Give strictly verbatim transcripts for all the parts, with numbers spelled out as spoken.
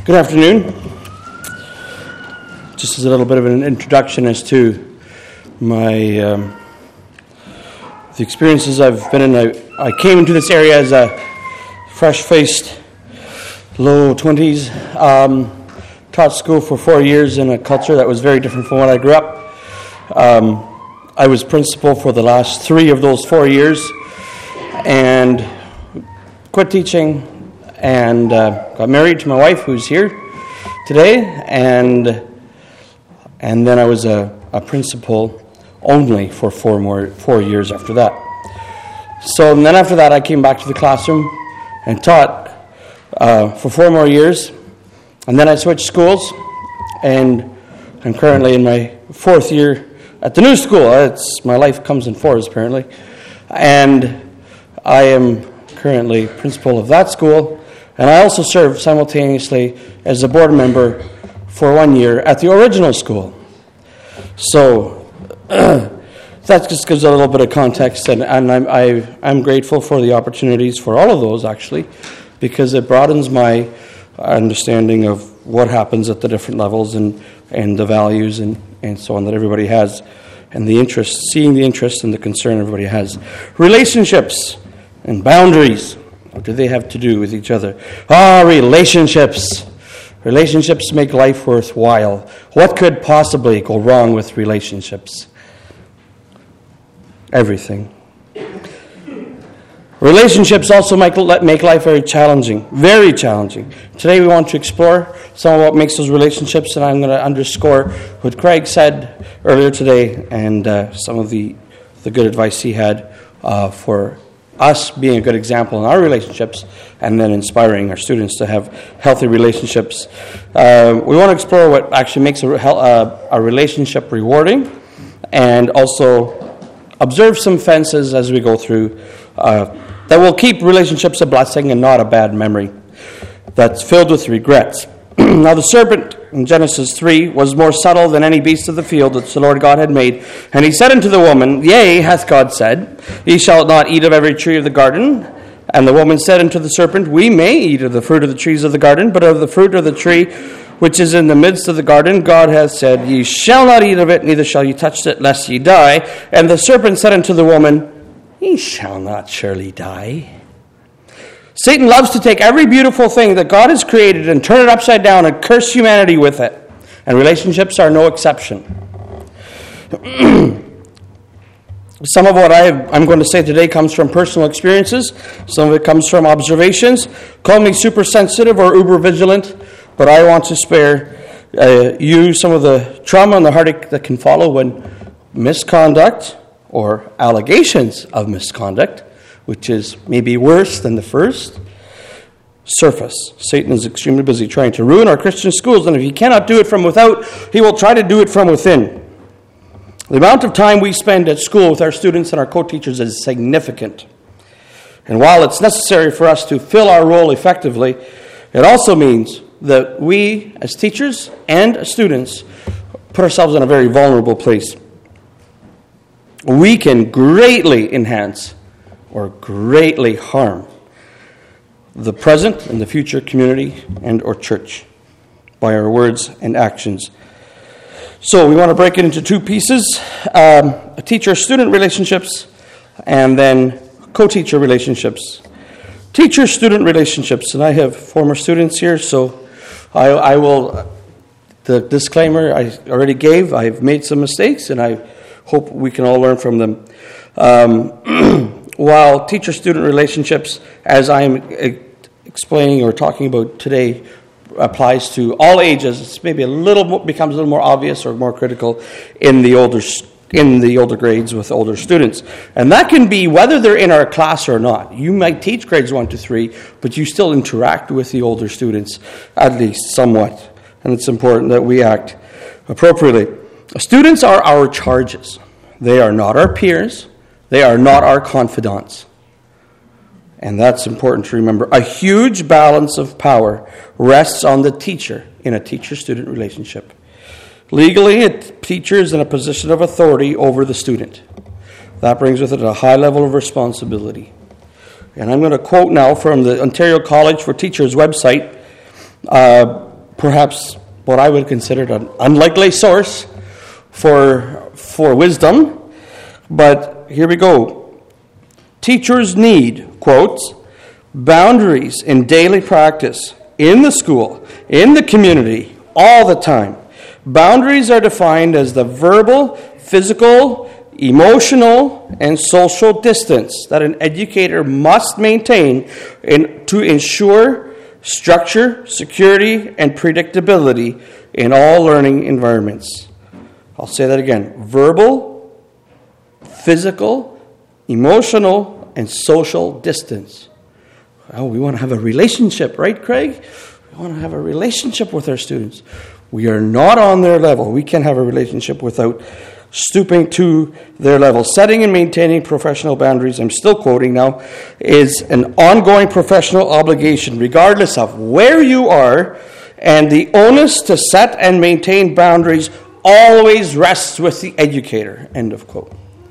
Good afternoon. Just as a little bit of an introduction as to my um, the experiences I've been in. I, I came into this area as a fresh-faced, low twenties. Um, taught school for four years in a culture that was very different from what I grew up. Um, I was principal for the last three of those four years, and quit teaching. And uh, got married to my wife, who's here today, and and then I was a, a principal only for four more four years after that. So and then after that, I came back to the classroom and taught uh, for four more years, and then I switched schools, and I'm currently in my fourth year at the new school. It's my life comes in fours apparently, and I am currently principal of that school. And I also served simultaneously as a board member for one year at the original school. So that just gives a little bit of context, and, and I'm, I, I'm grateful for the opportunities for all of those, actually, because it broadens my understanding of what happens at the different levels and, and the values and, and so on that everybody has, and the interest, seeing the interest and the concern everybody has. Relationships and boundaries. What do they have to do with each other? Ah, relationships. Relationships make life worthwhile. What could possibly go wrong with relationships? Everything. Relationships also make, make life very challenging. Very challenging. Today we want to explore some of what makes those relationships, and I'm going to underscore what Craig said earlier today and uh, some of the, the good advice he had uh, for us being a good example in our relationships, and then inspiring our students to have healthy relationships. Uh, we want to explore what actually makes a, a, a relationship rewarding, and also observe some fences as we go through uh, that will keep relationships a blessing and not a bad memory that's filled with regrets. Now the serpent in Genesis three was more subtle than any beast of the field which the Lord God had made. And he said unto the woman, Yea, hath God said, Ye shall not eat of every tree of the garden. And the woman said unto the serpent, We may eat of the fruit of the trees of the garden, but of the fruit of the tree which is in the midst of the garden, God hath said, Ye shall not eat of it, neither shall ye touch it, lest ye die. And the serpent said unto the woman, Ye shall not surely die. Satan loves to take every beautiful thing that God has created and turn it upside down and curse humanity with it. And relationships are no exception. Some of what I have, I'm going to say today comes from personal experiences. Some of it comes from observations. Call me super sensitive or uber vigilant, but I want to spare uh, you some of the trauma and the heartache that can follow when misconduct or allegations of misconduct, which is maybe worse than the first, surface. Satan is extremely busy trying to ruin our Christian schools, and if he cannot do it from without, he will try to do it from within. The amount of time we spend at school with our students and our co-teachers is significant. And while it's necessary for us to fill our role effectively, it also means that we, as teachers and students, put ourselves in a very vulnerable place. We can greatly enhance or greatly harm the present and the future community and or church by our words and actions. So we want to break it into two pieces, um, teacher-student relationships and then co-teacher relationships. Teacher-student relationships, and I have former students here, so I, I will, the disclaimer I already gave, I've made some mistakes and I hope we can all learn from them. Um, while teacher-student relationships, as I'm explaining or talking about today, applies to all ages, it's maybe a little more, becomes a little more obvious or more critical in the older in the older grades with older students, and that can be whether they're in our class or not. You might teach grades one to three, but you still interact with the older students at least somewhat, and it's important that we act appropriately. Students are our charges. They are not our peers. They are not our confidants. And that's important to remember. A huge balance of power rests on the teacher in a teacher-student relationship. Legally, a teacher is in a position of authority over the student. That brings with it a high level of responsibility. And I'm going to quote now from the Ontario College for Teachers website. Uh, perhaps what I would consider an unlikely source for, for wisdom. But here we go. Teachers need, quotes, boundaries in daily practice, in the school, in the community, all the time. Boundaries are defined as the verbal, physical, emotional, and social distance that an educator must maintain in, to ensure structure, security, and predictability in all learning environments. I'll say that again. Verbal, physical, emotional, and social distance. Oh, we want to have a relationship, right, Craig? We want to have a relationship with our students. We are not on their level. We can't have a relationship without stooping to their level. Setting and maintaining professional boundaries, I'm still quoting now, is an ongoing professional obligation, regardless of where you are, and the onus to set and maintain boundaries always rests with the educator. End of quote.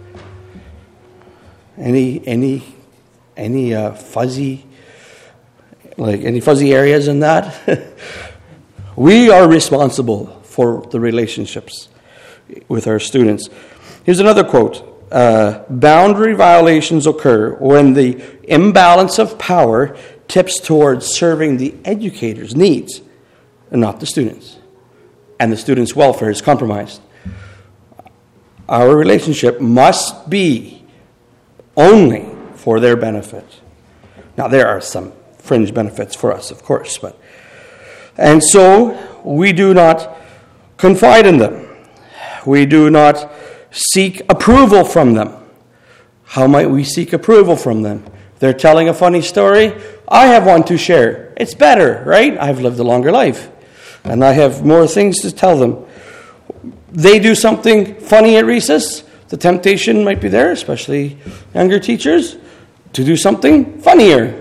Any any any uh, fuzzy like any fuzzy areas in that? We are responsible for the relationships with our students. Here's another quote. Uh, boundary violations occur when the imbalance of power tips towards serving the educator's needs and not the students. And the students' welfare is compromised. Our relationship must be only for their benefit. Now, there are some fringe benefits for us, of course, but and so we do not confide in them. We do not seek approval from them. How might we seek approval from them? They're telling a funny story. I have one to share. It's better, right? I've lived a longer life, and I have more things to tell them. They do something funny at recess. The temptation might be there, especially younger teachers, to do something funnier.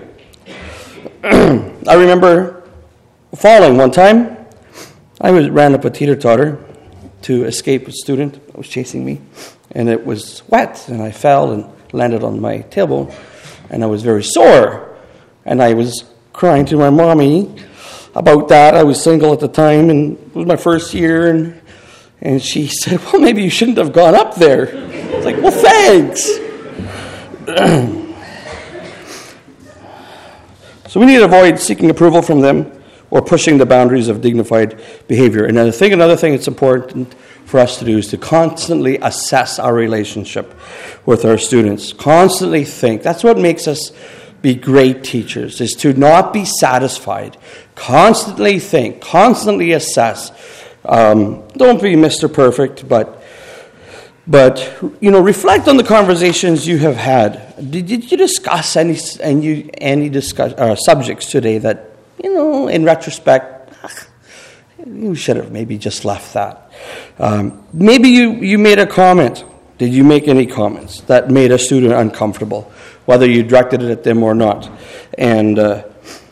I remember falling one time. I was ran up a teeter-totter to escape a student that was chasing me, and it was wet, and I fell and landed on my tailbone, and I was very sore, and I was crying to my mommy about that. I was single at the time, and it was my first year, and and she said, well, maybe you shouldn't have gone up there. I was like, well, thanks. So we need to avoid seeking approval from them or pushing the boundaries of dignified behavior. And I think another thing that's important for us to do is to constantly assess our relationship with our students. Constantly think. That's what makes us be great teachers, is to not be satisfied. Constantly think. Constantly assess. Um, don't be Mister Perfect, but but you know, reflect on the conversations you have had. Did, did you discuss any any any discuss uh, subjects today that, you know, in retrospect, ugh, you should have maybe just left that. Um, maybe you, you made a comment. Did you make any comments that made a student uncomfortable, whether you directed it at them or not? And uh,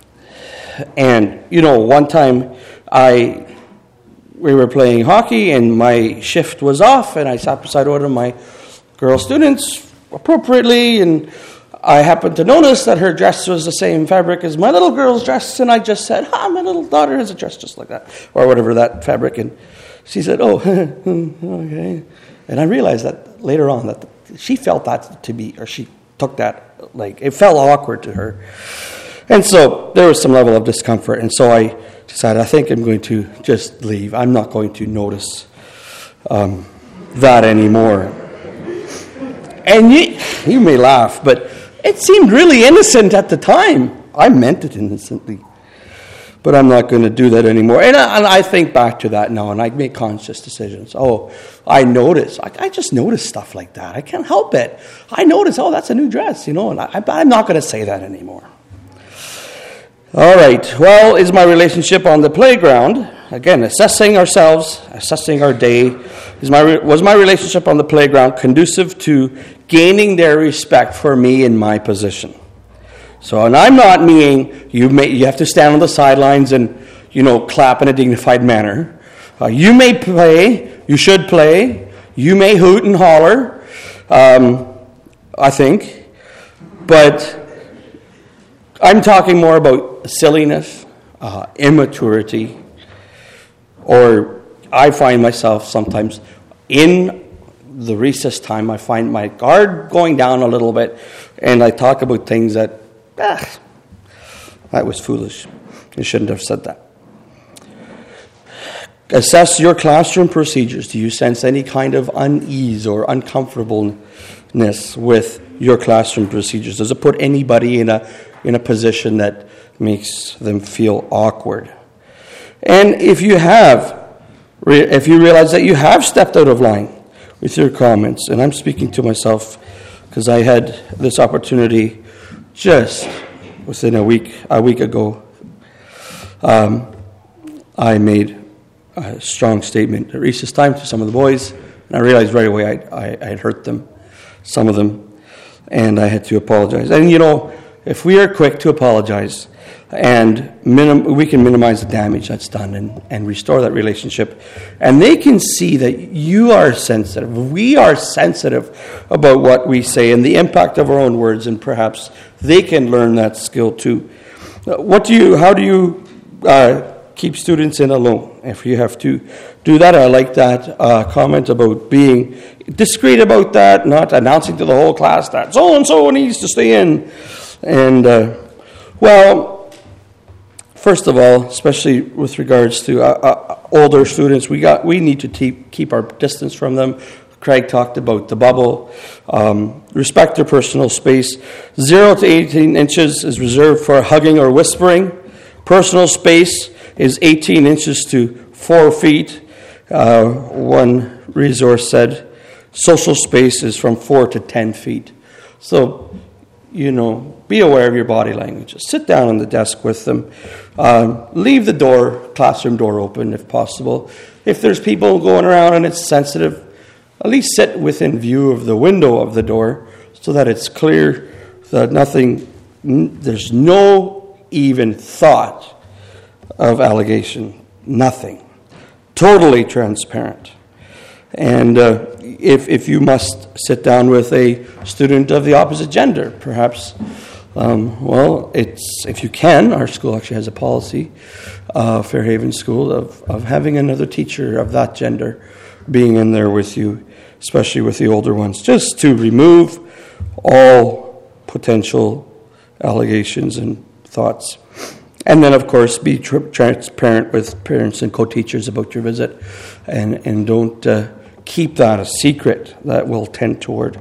and you know, one time I. We were playing hockey, and my shift was off, and I sat beside one of my girl students appropriately, and I happened to notice that her dress was the same fabric as my little girl's dress, and I just said, ah, my little daughter has a dress just like that, or whatever, that fabric, and she said, oh, okay. And I realized that later on that she felt that to be, or she took that, like, it felt awkward to her. And so there was some level of discomfort, and so I decided, I think I'm going to just leave. I'm not going to notice um, that anymore. And you, you may laugh, but it seemed really innocent at the time. I meant it innocently. But I'm not going to do that anymore. And I, and I think back to that now, and I make conscious decisions. Oh, I notice. I, I just notice stuff like that. I can't help it. I notice, oh, that's a new dress, you know, and I, I'm not going to say that anymore. All right. Well, is my relationship on the playground, again, assessing ourselves, assessing our day, is my was my relationship on the playground conducive to gaining their respect for me in my position? So, and I'm not meaning you may you have to stand on the sidelines and, you know, clap in a dignified manner. Uh, you may play, you should play, you may hoot and holler, um, I think, but I'm talking more about silliness, uh, immaturity, or I find myself sometimes in the recess time, I find my guard going down a little bit, and I talk about things that, ah, that was foolish. You shouldn't have said that. Assess your classroom procedures. Do you sense any kind of unease or uncomfortableness with your classroom procedures? Does it put anybody in a in a position that makes them feel awkward? And if you have, if you realize that you have stepped out of line with your comments, and I'm speaking to myself because I had this opportunity just within a week a week ago. Um, I made a strong statement at recess time to some of the boys, and I realized right away I, I, I had hurt them, some of them, and I had to apologize. And you know, if we are quick to apologize, and minim- we can minimize the damage that's done and, and restore that relationship, and they can see that you are sensitive, we are sensitive about what we say and the impact of our own words, and perhaps they can learn that skill too. What do you? How do you uh, keep students in alone? If you have to do that, I like that uh, comment about being discreet about that, not announcing to the whole class that so-and-so needs to stay in. And, uh, well, first of all, especially with regards to uh, uh, older students, we got we need to keep, keep our distance from them. Craig talked about the bubble. Um, respect their personal space. Zero to eighteen inches is reserved for hugging or whispering. Personal space is eighteen inches to four feet. Uh, one resource said social space is from four to ten feet. So, you know, be aware of your body language. Sit down on the desk with them. Um, leave the door, classroom door open if possible. If there's people going around and it's sensitive, at least sit within view of the window of the door so that it's clear that nothing, n- there's no even thought of allegation. Nothing. Totally transparent. And uh, if if you must sit down with a student of the opposite gender, perhaps, um, well, it's if you can, our school actually has a policy, uh, Fairhaven School, of, of having another teacher of that gender being in there with you, especially with the older ones, just to remove all potential allegations and thoughts. And then, of course, be tr- transparent with parents and co-teachers about your visit, and, and don't uh, keep that a secret. That will tend toward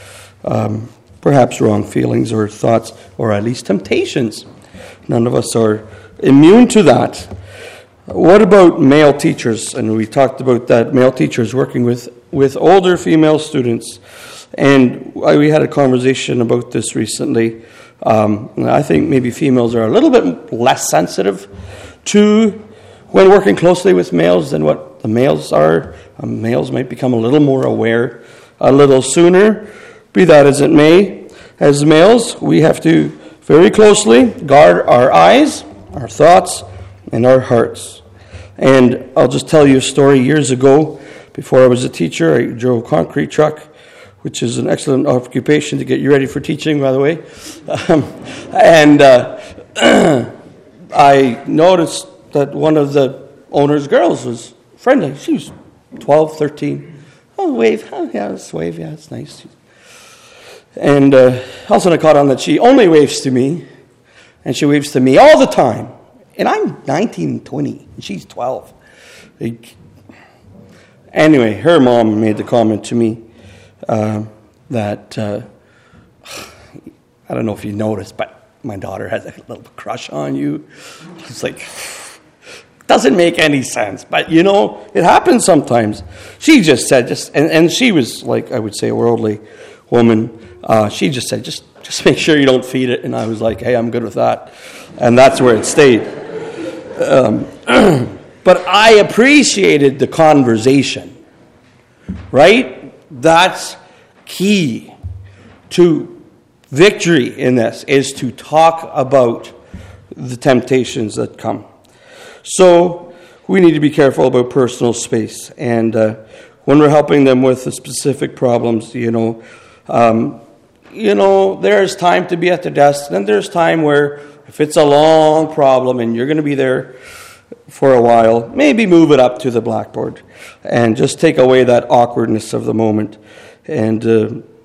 um, perhaps wrong feelings or thoughts, or at least temptations. None of us are immune to that. What about male teachers? And we talked about that, male teachers working with, with older female students. And we had a conversation about this recently. Um, I think maybe females are a little bit less sensitive to when working closely with males than what the males are. Um, males might become a little more aware a little sooner. Be that as it may, as males, we have to very closely guard our eyes, our thoughts, and our hearts. And I'll just tell you a story. Years ago, before I was a teacher, I drove a concrete truck, which is an excellent occupation to get you ready for teaching, by the way. Um, and uh, I noticed that one of the owner's girls was friendly. She was twelve, thirteen. Oh, wave. Oh, yeah, it's wave. Yeah, it's nice. And uh, also I caught on that she only waves to me, and she waves to me all the time. And I'm nineteen, twenty, and she's twelve. Like, anyway, her mom made the comment to me, Uh, that, uh, I don't know if you noticed, but my daughter has a little crush on you. It's like, doesn't make any sense. But, you know, it happens sometimes. She just said, just, and, and she was like, I would say, a worldly woman. Uh, she just said, just, just make sure you don't feed it. And I was like, hey, I'm good with that. And that's where it stayed. Um, but I appreciated the conversation, right? That's key to victory in this, is to talk about the temptations that come. So we need to be careful about personal space. And uh, when we're helping them with the specific problems, you know, um, you know, there's time to be at the desk. Then there's time where if it's a long problem and you're going to be there, for a while, maybe move it up to the blackboard and just take away that awkwardness of the moment. And uh,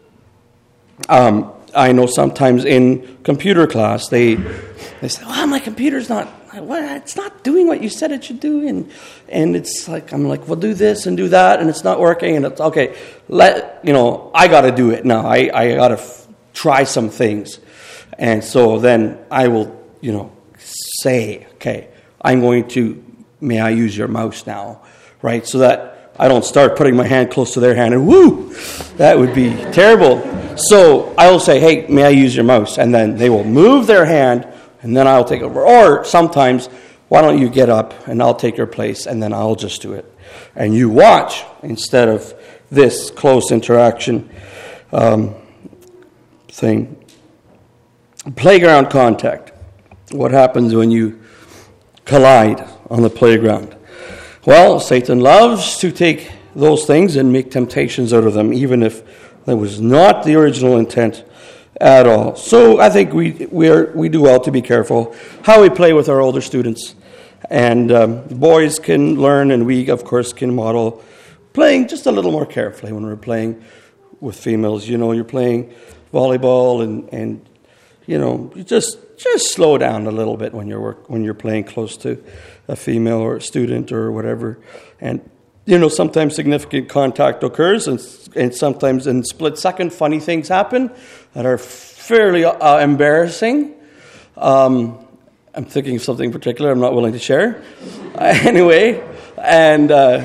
um, I know sometimes in computer class, they they say, well, my computer's not, what, it's not doing what you said it should do. And and it's like, I'm like, well, do this and do that, and it's not working. And it's, okay, let, you know, I got to do it now. I, I got to f- try some things. And so then I will, you know, say, okay, I'm going to, may I use your mouse now, right? So that I don't start putting my hand close to their hand and whoo, that would be terrible. So I will say, hey, may I use your mouse? And then they will move their hand and then I'll take over. Or sometimes, why don't you get up and I'll take your place and then I'll just do it. And you watch instead of this close interaction um, thing. Playground contact. What happens when you collide on the playground? Well, Satan loves to take those things and make temptations out of them, even if that was not the original intent at all. So I think we we are we do well to be careful how we play with our older students. And um, boys can learn, and we, of course, can model playing just a little more carefully when we're playing with females. You know, you're playing volleyball, and, and you know, you just just slow down a little bit when you're work, when you're playing close to a female or a student or whatever. And you know, sometimes significant contact occurs, and and sometimes in split second, funny things happen that are fairly uh, embarrassing. Um, I'm thinking of something particular I'm not willing to share. Uh, anyway, and uh,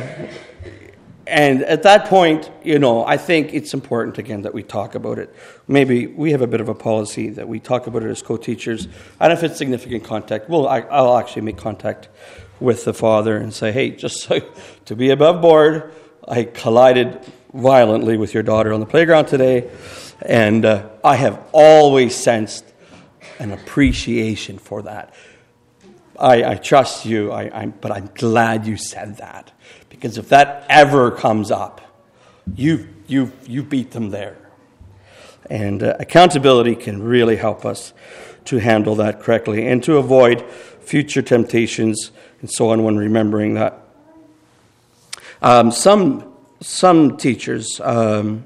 and at that point, you know, I think it's important, again, that we talk about it. Maybe we have a bit of a policy that we talk about it as co-teachers. And if it's significant contact, well, I, I'll actually make contact with the father and say, hey, just so, to be above board, I collided violently with your daughter on the playground today, and uh, I have always sensed an appreciation for that. I, I trust you, I, I'm, but I'm glad you said that, because if that ever comes up, you you you beat them there. And uh, accountability can really help us to handle that correctly and to avoid future temptations and so on when remembering that. Um, some some teachers um,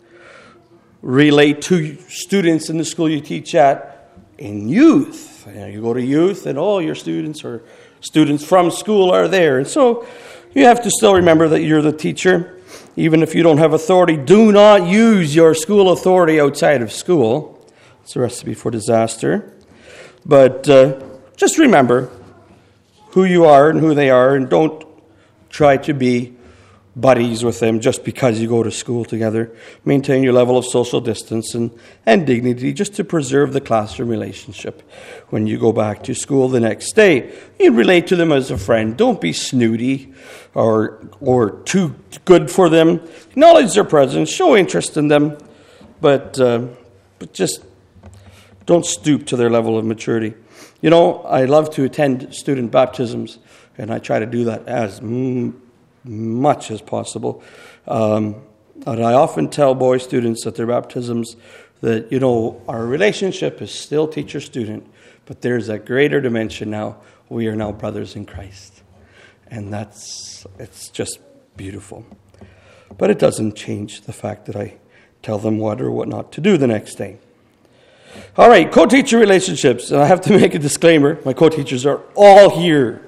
relate to students in the school you teach at in youth. You know, you go to youth and all your students or students from school are there. And so you have to still remember that you're the teacher. Even if you don't have authority, do not use your school authority outside of school. It's a recipe for disaster. But uh, just remember who you are and who they are, and don't try to be buddies with them just because you go to school together. Maintain your level of social distance and, and dignity just to preserve the classroom relationship. When you go back to school the next day, you relate to them as a friend. Don't be snooty or or too good for them. Acknowledge their presence, show interest in them, but uh, but just don't stoop to their level of maturity. You know, I love to attend student baptisms, and I try to do that as mm, much as possible. Um, and I often tell boy students at their baptisms that, you know, our relationship is still teacher-student, but there's a greater dimension now. We are now brothers in Christ. And that's, it's just beautiful. But it doesn't change the fact that I tell them what or what not to do the next day. All right, co-teacher relationships. And I have to make a disclaimer. My co-teachers are all here.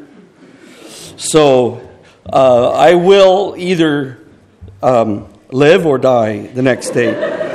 So Uh, I will either um, live or die the next day.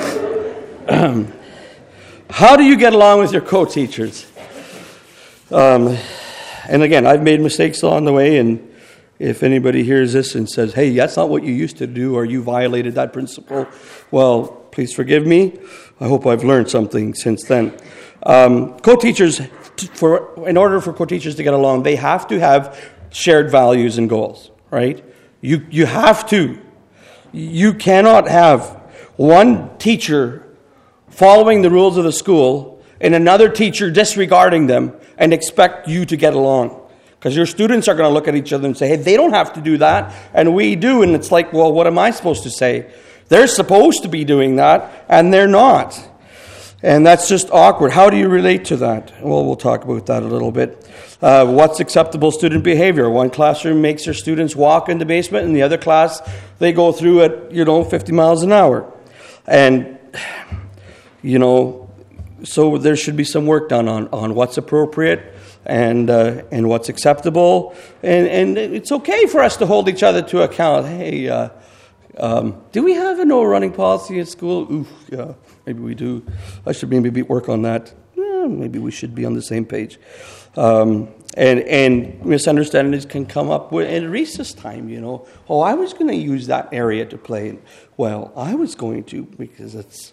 How do you get along with your co-teachers? Um, and again, I've made mistakes along the way, and if anybody hears this and says, hey, that's not what you used to do, or you violated that principle, well, please forgive me. I hope I've learned something since then. Um, co-teachers, for in order for co-teachers to get along, they have to have shared values and goals. Right? You you have to. You cannot have one teacher following the rules of the school and another teacher disregarding them and expect you to get along. Because your students are going to look at each other and say, hey, they don't have to do that, and we do. And it's like, well, what am I supposed to say? They're supposed to be doing that, and they're not. And that's just awkward. How do you relate to that? Well, we'll talk about that a little bit. Uh, what's acceptable student behavior? One classroom makes their students walk in the basement, and the other class, they go through at, you know, fifty miles an hour. And, you know, so there should be some work done on, on what's appropriate and uh, and what's acceptable. And, and it's okay for us to hold each other to account. Hey, uh, um, do we have a no running policy at school? Ooh, yeah. Maybe we do. I should maybe work on that. Yeah, maybe we should be on the same page. Um, and and misunderstandings can come up with, at recess time, you know. Oh, I was going to use that area to play. Well, I was going to because it's...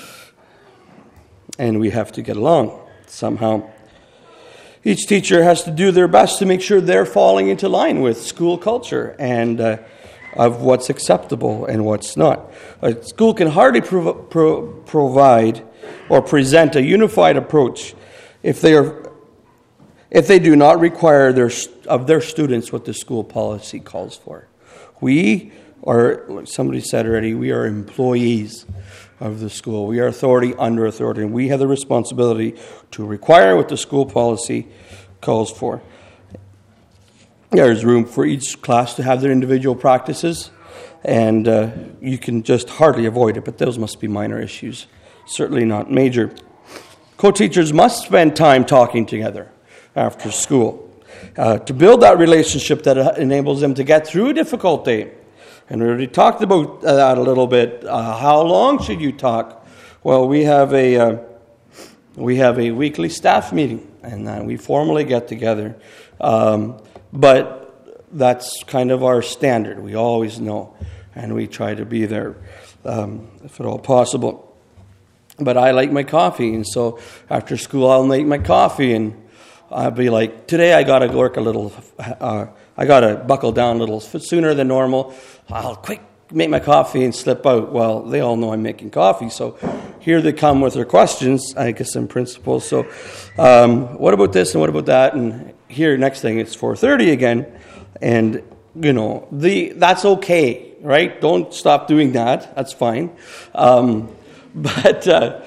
And we have to get along somehow. Each teacher has to do their best to make sure they're falling into line with school culture and uh, of what's acceptable and what's not. A school can hardly prov- pro- provide or present a unified approach if they are, if they do not require their of their students what the school policy calls for. We are, like somebody said already, we are employees of the school. We are authority under authority, and we have the responsibility to require what the school policy calls for. There's room for each class to have their individual practices, and uh, you can just hardly avoid it, but those must be minor issues, certainly not major. Co-teachers must spend time talking together after school uh, to build that relationship that enables them to get through a difficult day. And we already talked about that a little bit. Uh, how long should you talk? Well, we have a uh, we have a weekly staff meeting, and uh, we formally get together. Um, But that's kind of our standard. We always know, and we try to be there um, if at all possible. But I like my coffee, and so after school I'll make my coffee, and I'll be like, today I got to work a little, uh, I got to buckle down a little sooner than normal. I'll quick make my coffee and slip out. Well, they all know I'm making coffee, so here they come with their questions, I guess in principle. So um, what about this and what about that? And here, next thing, it's four thirty again, and, you know, the that's okay, right? Don't stop doing that. That's fine. Um, but uh,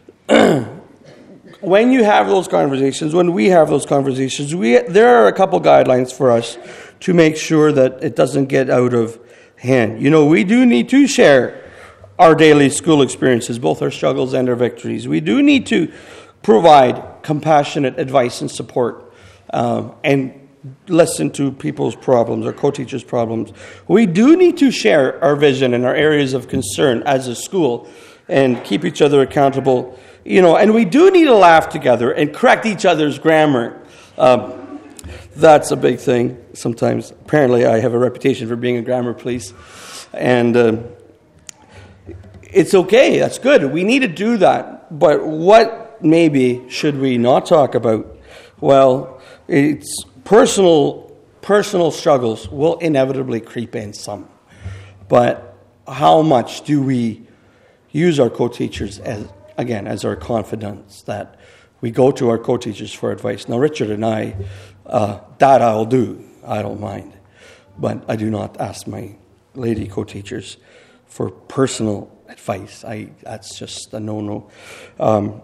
when you have those conversations, when we have those conversations, we there are a couple guidelines for us to make sure that it doesn't get out of hand. You know, we do need to share our daily school experiences, both our struggles and our victories. We do need to provide compassionate advice and support. Um, and listen to people's problems, or co-teachers' problems. We do need to share our vision and our areas of concern as a school and keep each other accountable. You know, and we do need to laugh together and correct each other's grammar. Um, that's a big thing sometimes. Apparently, I have a reputation for being a grammar police. And uh, it's okay. That's good. We need to do that. But what maybe should we not talk about? Well, it's personal personal struggles will inevitably creep in some. But how much do we use our co-teachers as, again, as our confidants, that we go to our co-teachers for advice? Now, Richard and I, uh, that I'll do. I don't mind. But I do not ask my lady co-teachers for personal advice. I that's just a no-no. Um,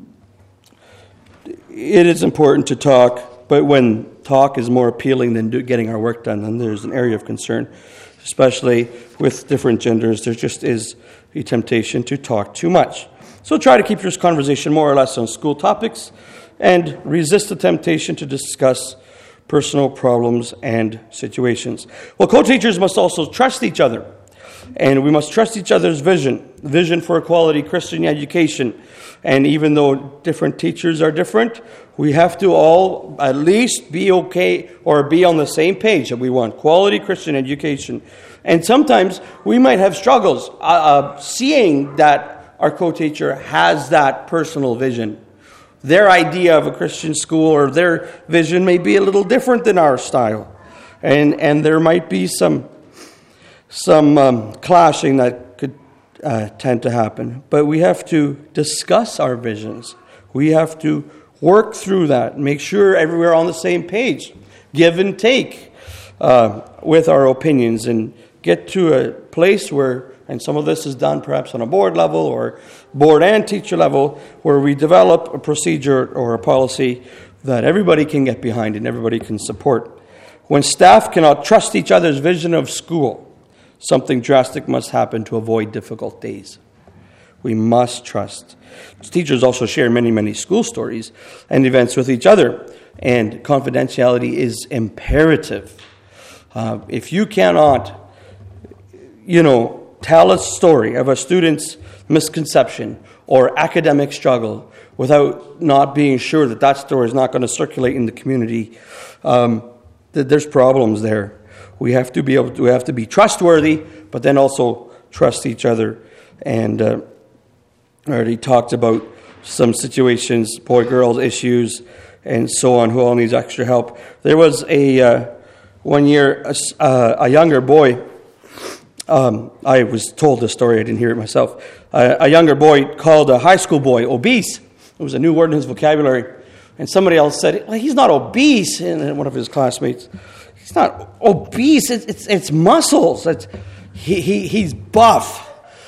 it is important to talk. But when talk is more appealing than do, getting our work done, then there's an area of concern, especially with different genders. There just is a temptation to talk too much. So try to keep your conversation more or less on school topics and resist the temptation to discuss personal problems and situations. Well, co-teachers must also trust each other, and we must trust each other's vision, vision for a quality Christian education. And even though different teachers are different, we have to all at least be okay or be on the same page that we want quality Christian education. And sometimes we might have struggles uh, uh, seeing that our co-teacher has that personal vision. Their idea of a Christian school or their vision may be a little different than our style. And and there might be some some um, clashing that could uh, tend to happen. But we have to discuss our visions. We have to work through that, make sure everywhere on the same page, give and take uh, with our opinions, and get to a place where and some of this is done perhaps on a board level or board and teacher level, where we develop a procedure or a policy that everybody can get behind and everybody can support. When staff cannot trust each other's vision of school, something drastic must happen to avoid difficult days. We must trust. Teachers also share many, many school stories and events with each other, and confidentiality is imperative. Uh, if you cannot, you know, tell a story of a student's misconception or academic struggle without not being sure that that story is not going to circulate in the community, um, that there's problems there. We have to be able to, we have to be trustworthy, but then also trust each other. And uh, I already talked about some situations, boy-girl issues, and so on, who all needs extra help. There was a uh, one year a, uh, a younger boy. Um, I was told this story. I didn't hear it myself. Uh, a younger boy called a high school boy obese. It was a new word in his vocabulary. And somebody else said, well, he's not obese. And one of his classmates, he's not obese. It's it's, it's muscles. It's, he, he he's buff.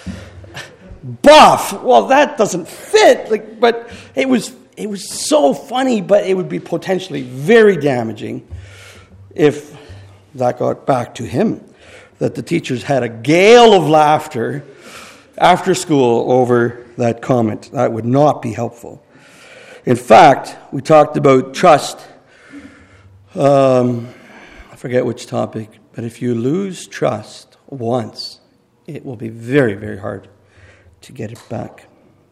Buff. Well, that doesn't fit. Like, but it was it was so funny, but it would be potentially very damaging if that got back to him. That the teachers had a gale of laughter after school over that comment. That would not be helpful. In fact, we talked about trust. Um, I forget which topic, but if you lose trust once, it will be very, very hard to get it back.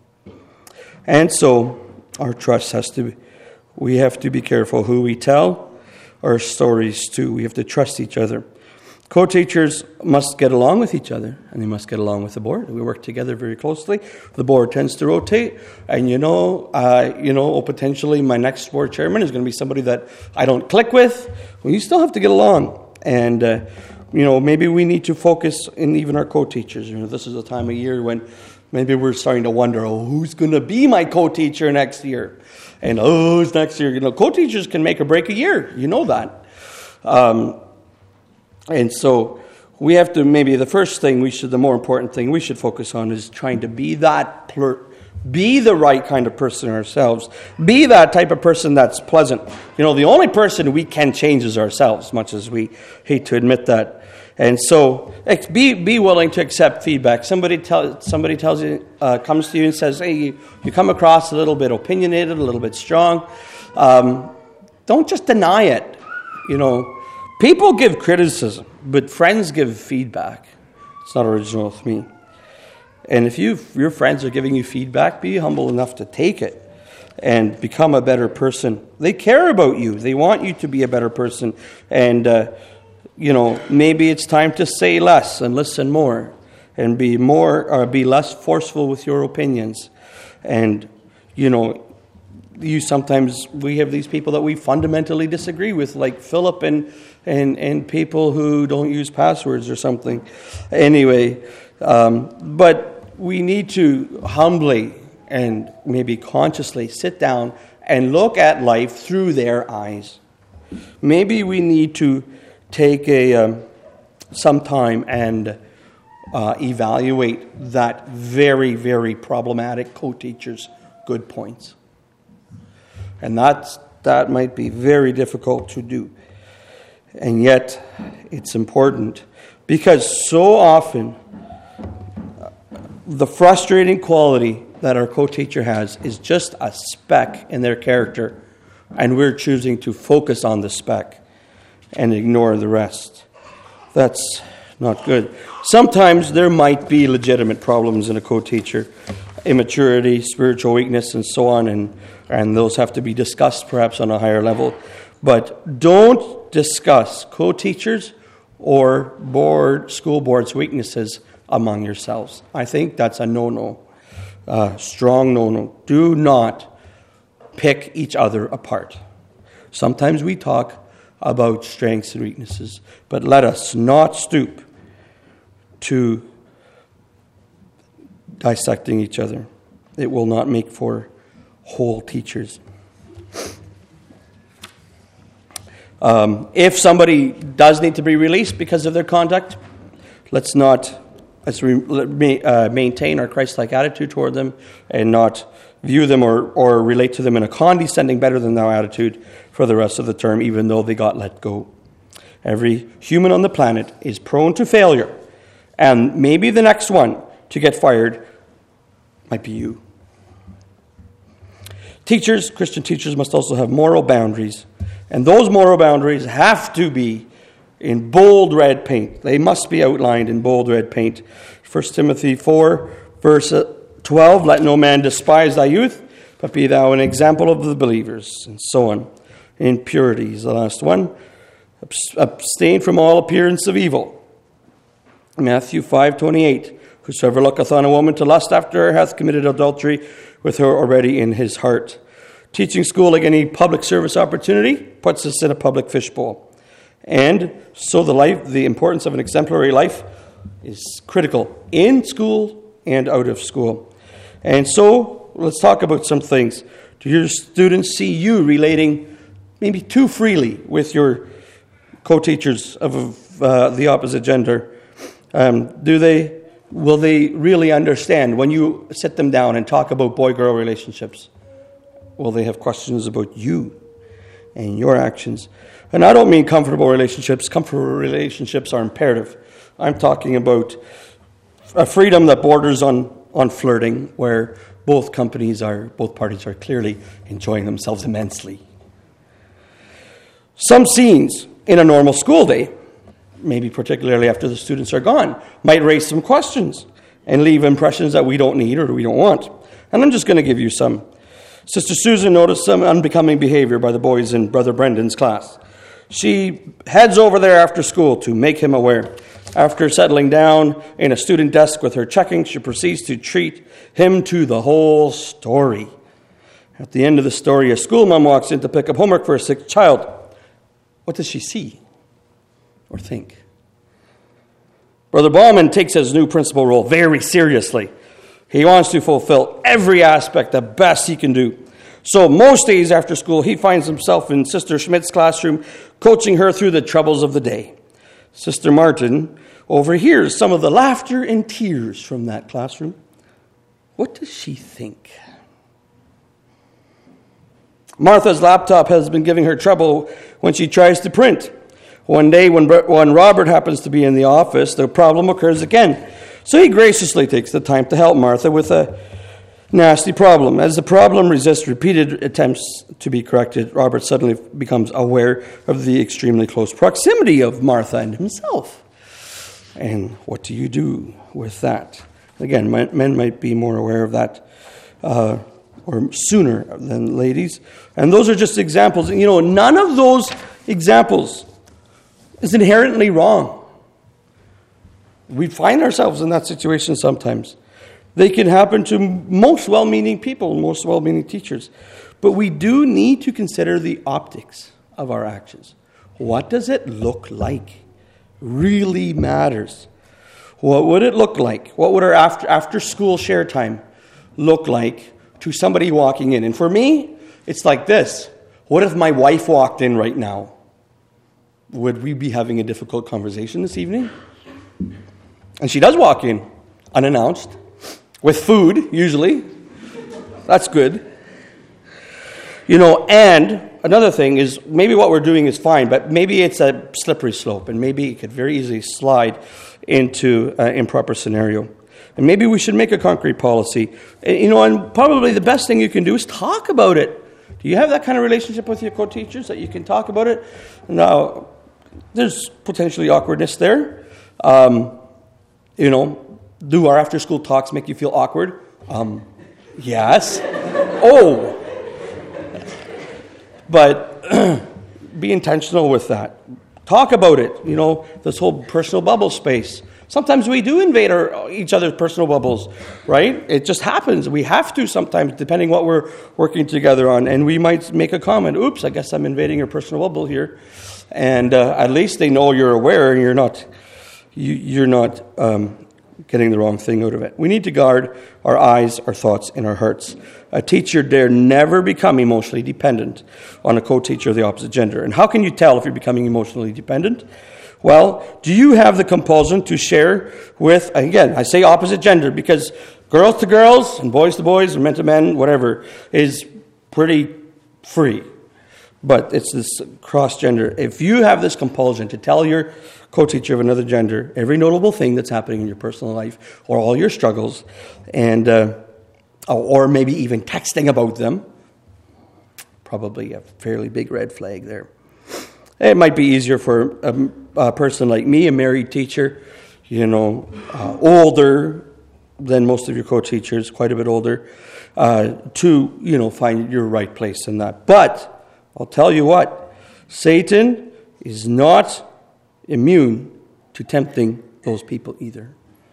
And so, our trust has to be, we have to be careful who we tell our stories to. We have to trust each other. Co-teachers must get along with each other, and they must get along with the board. We work together very closely. The board tends to rotate, and you know, uh, you know, potentially my next board chairman is going to be somebody that I don't click with. Well, you still have to get along, and uh, you know, maybe we need to focus in even our co-teachers. You know, this is a time of year when maybe we're starting to wonder, oh, who's going to be my co-teacher next year? And oh, it's next year. You know, co-teachers can make or break a year. You know that. Um, And so we have to, maybe the first thing we should, the more important thing we should focus on is trying to be that, be the right kind of person ourselves. Be that type of person that's pleasant. You know, the only person we can change is ourselves, much as we hate to admit that. And so be be willing to accept feedback. Somebody tell, somebody tells you, uh, comes to you and says, hey, you, you come across a little bit opinionated, a little bit strong. Um, don't just deny it, you know. People give criticism, but friends give feedback. It's not original with me. And if you, your friends are giving you feedback, be humble enough to take it and become a better person. They care about you. They want you to be a better person. And, uh, you know, maybe it's time to say less and listen more and be more, or be less forceful with your opinions. And, you know, you sometimes, we have these people that we fundamentally disagree with, like Philip and and and people who don't use passwords or something. Anyway, um, but we need to humbly and maybe consciously sit down and look at life through their eyes. Maybe we need to take a um, some time and uh, evaluate that very, very problematic co-teacher's good points. And that's, that might be very difficult to do. And yet, it's important. Because so often, the frustrating quality that our co-teacher has is just a speck in their character. And we're choosing to focus on the speck and ignore the rest. That's not good. Sometimes there might be legitimate problems in a co-teacher. Immaturity, spiritual weakness, and so on, and and those have to be discussed perhaps on a higher level. But don't discuss co-teachers or board, school board's weaknesses among yourselves. I think that's a no-no, uh, strong no-no. Do not pick each other apart. Sometimes we talk about strengths and weaknesses, but let us not stoop to dissecting each other. It will not make for whole teachers. Um, if somebody does need to be released because of their conduct, let's not let's re, uh, maintain our Christ-like attitude toward them and not view them or, or relate to them in a condescending, better-than-thou attitude for the rest of the term, even though they got let go. Every human on the planet is prone to failure, and maybe the next one to get fired might be you. Teachers, Christian teachers, must also have moral boundaries, and those moral boundaries have to be in bold red paint. They must be outlined in bold red paint. First Timothy four, verse twelve, let no man despise thy youth, but be thou an example of the believers, and so on. Impurity is the last one. Abstain from all appearance of evil. Matthew five twenty-eight, whosoever looketh on a woman to lust after her hath committed adultery with her already in his heart. Teaching school, like any public service opportunity, puts us in a public fishbowl. And so the life, the importance of an exemplary life is critical in school and out of school. And so let's talk about some things. Do your students see you relating maybe too freely with your co-teachers of uh, the opposite gender? Um, do they, will they really understand when you sit them down and talk about boy-girl relationships? Will they have questions about you and your actions? And I don't mean comfortable relationships. Comfortable relationships are imperative. I'm talking about a freedom that borders on, on flirting, where both companies are, both parties are clearly enjoying themselves immensely. Some scenes in a normal school day, maybe particularly after the students are gone, might raise some questions and leave impressions that we don't need or we don't want. And I'm just going to give you some. Sister Susan noticed some unbecoming behavior by the boys in Brother Brendan's class. She heads over there after school to make him aware. After settling down in a student desk with her checking, she proceeds to treat him to the whole story. At the end of the story, a school mom walks in to pick up homework for a sick child. What does she see or think? Brother Bauman takes his new principal role very seriously. He wants to fulfill every aspect the best he can do. So most days after school, he finds himself in Sister Schmidt's classroom, coaching her through the troubles of the day. Sister Martin overhears some of the laughter and tears from that classroom. What does she think? Martha's laptop has been giving her trouble when she tries to print. One day when, when Robert happens to be in the office, the problem occurs again. So he graciously takes the time to help Martha with a nasty problem. As the problem resists repeated attempts to be corrected, Robert suddenly becomes aware of the extremely close proximity of Martha and himself. And what do you do with that? Again, men might be more aware of that uh, or sooner than ladies. And those are just examples. You know, none of those examples is inherently wrong. We find ourselves in that situation sometimes. They can happen to most well-meaning people, most well-meaning teachers. But we do need to consider the optics of our actions. What does it look like? Really matters. What would it look like? What would our after, after school share time look like to somebody walking in? And for me, it's like this. What if my wife walked in right now? Would we be having a difficult conversation this evening? And she does walk in, unannounced, with food, usually. That's good. You know, and another thing is, maybe what we're doing is fine, but maybe it's a slippery slope, and maybe it could very easily slide into an improper scenario. And maybe we should make a concrete policy. And, you know, and probably the best thing you can do is talk about it. Do you have that kind of relationship with your co-teachers that you can talk about it? Now, there's potentially awkwardness there. Um, you know, do our after-school talks make you feel awkward? Um, yes. Oh. But be intentional with that. Talk about it. You know, this whole personal bubble space. Sometimes we do invade our, each other's personal bubbles, right? It just happens. We have to sometimes, depending what we're working together on. And we might make a comment, oops, I guess I'm invading your personal bubble here. And uh, at least they know you're aware and you're not, you, you're not um, getting the wrong thing out of it. We need to guard our eyes, our thoughts, and our hearts. A teacher dare never become emotionally dependent on a co-teacher of the opposite gender. And how can you tell if you're becoming emotionally dependent? Well, do you have the compulsion to share with, again, I say opposite gender because girls to girls and boys to boys and men to men, whatever, is pretty free. But it's this cross-gender. If you have this compulsion to tell your co-teacher of another gender every notable thing that's happening in your personal life or all your struggles, and uh, or maybe even texting about them, probably a fairly big red flag there. It might be easier for a, a person like me, a married teacher, you know, uh, older than most of your co-teachers, quite a bit older, uh, to, you know, find your right place in that. But I'll tell you what, Satan is not immune to tempting those people either.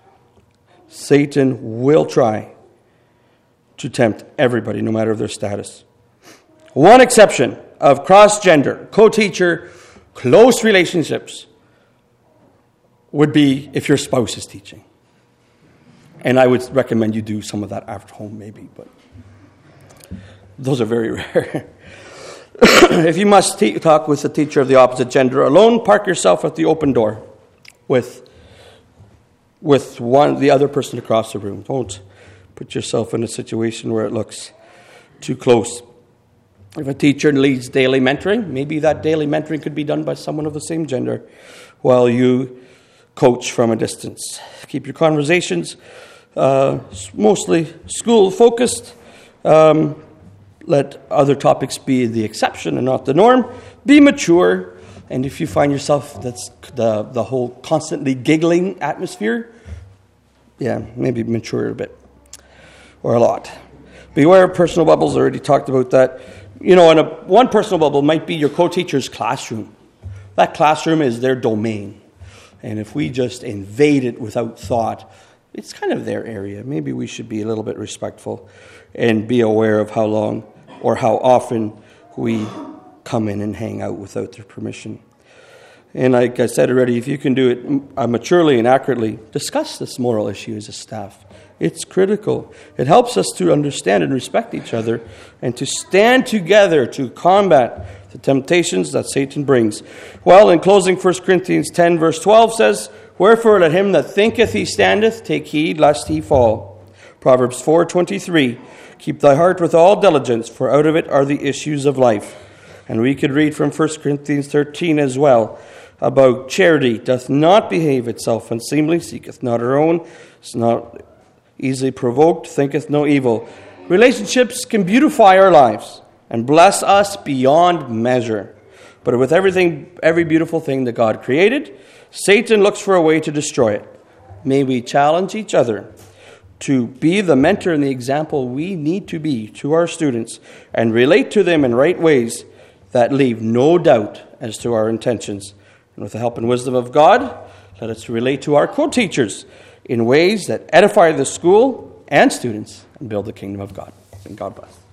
Satan will try to tempt everybody, no matter their status. One exception of cross-gender, co-teacher, close relationships would be if your spouse is teaching. And I would recommend you do some of that at home maybe, but those are very rare. If you must te- talk with a teacher of the opposite gender alone, park yourself at the open door with, with one the other person across the room. Don't put yourself in a situation where it looks too close. If a teacher leads daily mentoring, maybe that daily mentoring could be done by someone of the same gender while you coach from a distance. Keep your conversations uh, mostly school-focused. Um, let other topics be the exception and not the norm. Be mature. And if you find yourself, that's the, the whole constantly giggling atmosphere, yeah, maybe mature a bit or a lot. Beware of personal bubbles. I already talked about that. You know, and a, one personal bubble might be your co-teacher's classroom. That classroom is their domain. And if we just invade it without thought, it's kind of their area. Maybe we should be a little bit respectful and be aware of how long or how often we come in and hang out without their permission. And like I said already, if you can do it maturely and accurately, discuss this moral issue as a staff. It's critical. It helps us to understand and respect each other and to stand together to combat the temptations that Satan brings. Well, in closing, First Corinthians ten, verse twelve says, "Wherefore let him that thinketh he standeth take heed lest he fall." Proverbs four twenty-three, "Keep thy heart with all diligence, for out of it are the issues of life." And we could read from First Corinthians thirteen as well about charity doth not behave itself unseemly, seeketh not her own, is not easily provoked, thinketh no evil. Relationships can beautify our lives and bless us beyond measure. But with everything, every beautiful thing that God created, Satan looks for a way to destroy it. May we challenge each other to be the mentor and the example we need to be to our students and relate to them in right ways that leave no doubt as to our intentions. And with the help and wisdom of God, let us relate to our co-teachers in ways that edify the school and students and build the kingdom of God. And God bless.